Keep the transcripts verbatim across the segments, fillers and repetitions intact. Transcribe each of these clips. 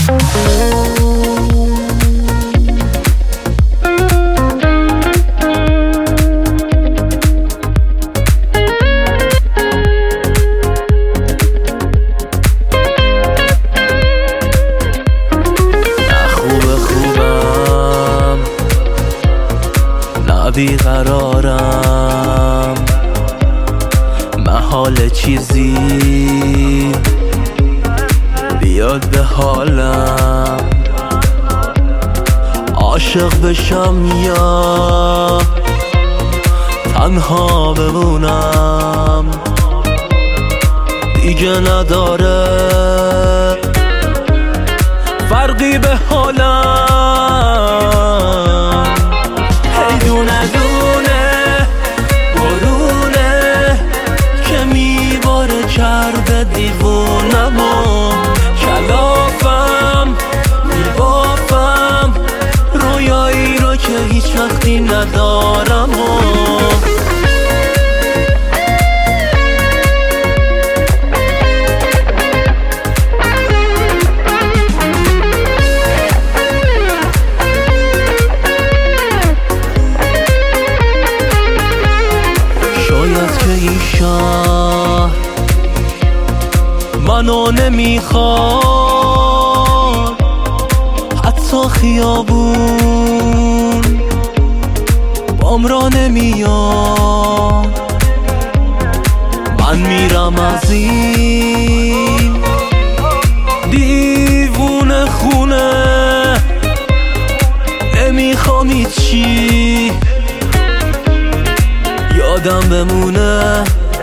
بیقرارم، محال چیزی بیاد به حالم، عاشق بشم یا تنها بمونم، دیگه نداره فرقی به حالم. هی دونه دونه برونه که میباره کرده دیوونم و کلافم، میبافم رویایی رو که هیچ وقتی ندارم و شاید که این شهر منو نمیخواد، حتی خیابون بام را نمیاد، من میرم از این دیوونه خونه، نمیخوام هیچی یادم بمونه.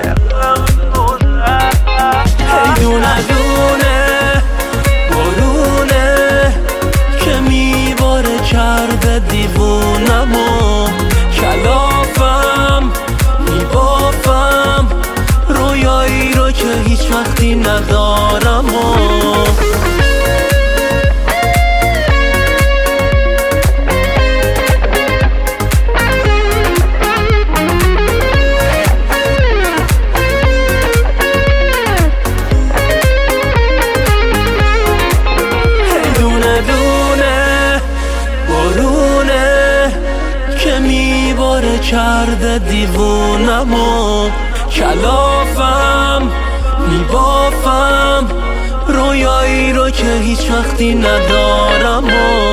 هی دونه دونه برونه که میباره کرده دیوونم و کلافم، میبافم رویایی رو که هیچ وقتی ندارم و میباره کرده دیوونم و کلافم، میبافم رویایی رو که هیچ وقتی ندارم و